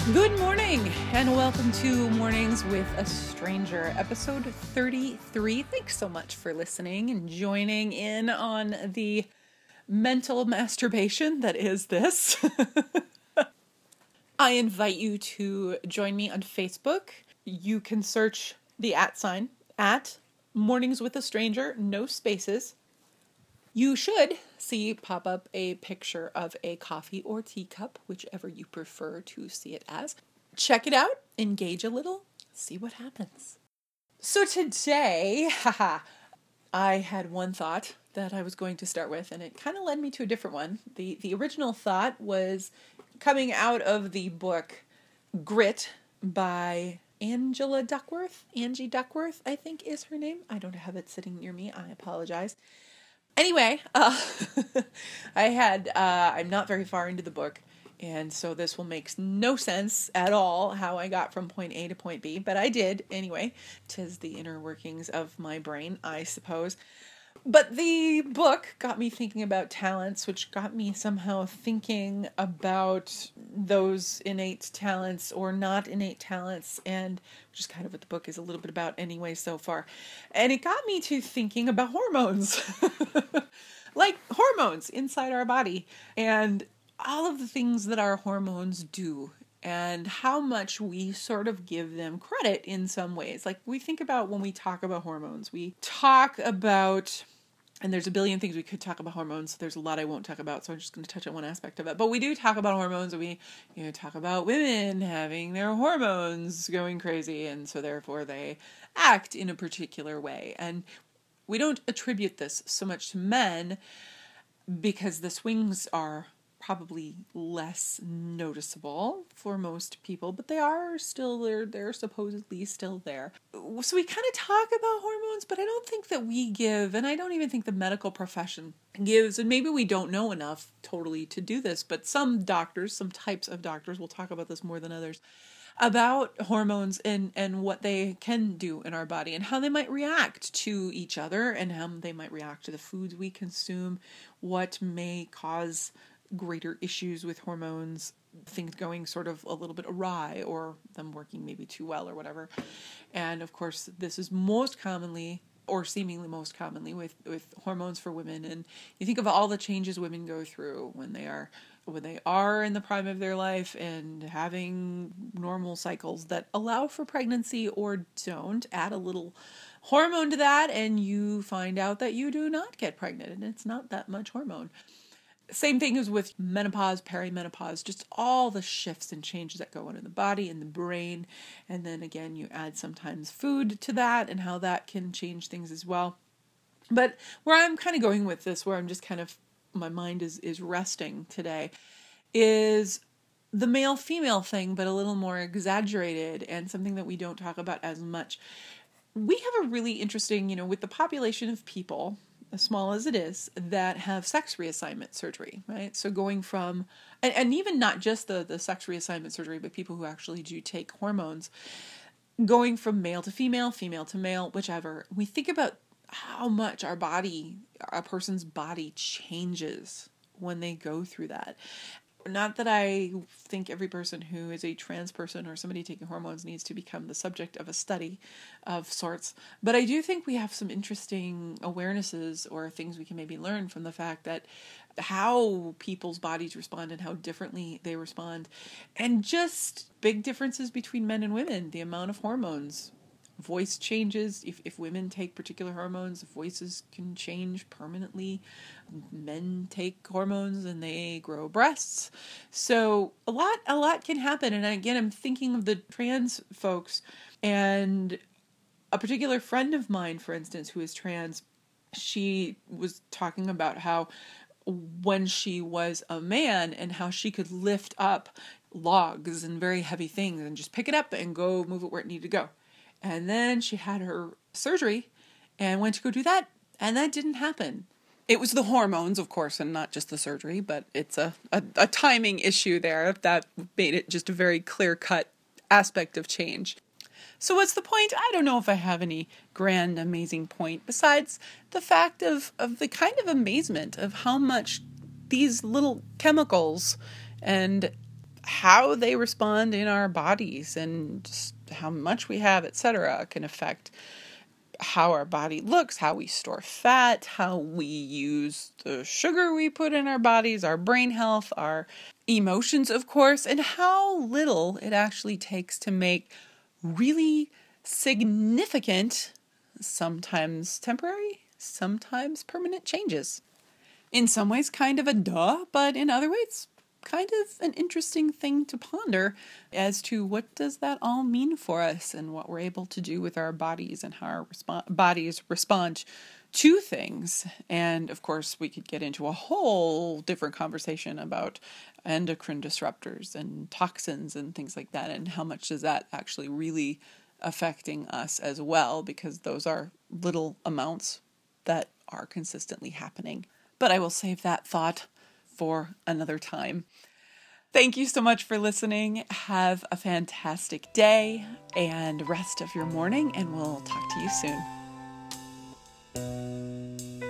Good morning, and welcome to Mornings with a Stranger, episode 33. Thanks so much for listening and joining in on the mental masturbation that is this. I invite you to join me on Facebook. You can search the @ at Mornings with a Stranger, no spaces. You should see pop up a picture of a coffee or teacup, whichever you prefer to see it as. Check it out, engage a little, see what happens. So today, I had one thought that I was going to start with, and it kind of led me to a different one. The original thought was coming out of the book Grit by Angela Duckworth. Angie Duckworth, I think is her name. I don't have it sitting near me. I apologize. Anyway, I'm not very far into the book, and so this will make no sense at all how I got from point A to point B, but I did anyway. 'Tis the inner workings of my brain, I suppose. But the book got me thinking about talents, which got me somehow thinking about those innate talents or not innate talents, and which is kind of what the book is a little bit about anyway so far. And it got me to thinking about hormones. Like hormones inside our body and all of the things that our hormones do and how much we sort of give them credit in some ways. Like we think about when we talk about hormones, we talk about, and there's a billion things we could talk about hormones. There's a lot I won't talk about, so I'm just going to touch on one aspect of it. But we do talk about hormones, and we talk about women having their hormones going crazy, and so therefore they act in a particular way. And we don't attribute this so much to men because the swings are probably less noticeable for most people, but they are still there. They're supposedly still there. So we kind of talk about hormones, but I don't think that we give, and I don't even think the medical profession gives, and maybe we don't know enough totally to do this, but some doctors, some types of doctors will talk about this more than others, about hormones and what they can do in our body and how they might react to each other and how they might react to the foods we consume, what may cause greater issues with hormones, things going sort of a little bit awry or them working maybe too well or whatever. And of course, this is most commonly or seemingly most commonly with hormones for women. And you think of all the changes women go through when they are in the prime of their life and having normal cycles that allow for pregnancy or don't. Add a little hormone to that and you find out that you do not get pregnant and it's not that much hormone. Same thing as with menopause, perimenopause, just all the shifts and changes that go on in the body and the brain. And then again, you add sometimes food to that and how that can change things as well. But where I'm kind of going with this, where I'm just kind of, my mind is resting today, is the male-female thing, but a little more exaggerated and something that we don't talk about as much. We have a really interesting, with the population of people, as small as it is, that have sex reassignment surgery, right? So going from, and even not just the sex reassignment surgery, but people who actually do take hormones, going from male to female, female to male, whichever, we think about how much a person's body changes when they go through that. Not that I think every person who is a trans person or somebody taking hormones needs to become the subject of a study of sorts, but I do think we have some interesting awarenesses or things we can maybe learn from the fact that how people's bodies respond and how differently they respond, and just big differences between men and women, the amount of hormones. Voice changes. If women take particular hormones, voices can change permanently. Men take hormones and they grow breasts. So a lot can happen. And again, I'm thinking of the trans folks, and a particular friend of mine, for instance, who is trans, she was talking about how when she was a man and how she could lift up logs and very heavy things and just pick it up and go move it where it needed to go. And then she had her surgery and went to go do that, and that didn't happen. It was the hormones, of course, and not just the surgery, but it's a timing issue there that made it just a very clear-cut aspect of change. So what's the point? I don't know if I have any grand, amazing point, besides the fact of the kind of amazement of how much these little chemicals and how they respond in our bodies and just how much we have, etc., can affect how our body looks, how we store fat, how we use the sugar we put in our bodies, our brain health, our emotions, of course, and how little it actually takes to make really significant, sometimes temporary, sometimes permanent changes. In some ways, kind of a duh, but in other ways, kind of an interesting thing to ponder as to what does that all mean for us and what we're able to do with our bodies and how our bodies respond to things. And of course, we could get into a whole different conversation about endocrine disruptors and toxins and things like that, and how much is that actually really affecting us as well, because those are little amounts that are consistently happening. But I will save that thought for another time. Thank you so much for listening. Have a fantastic day and rest of your morning, and we'll talk to you soon.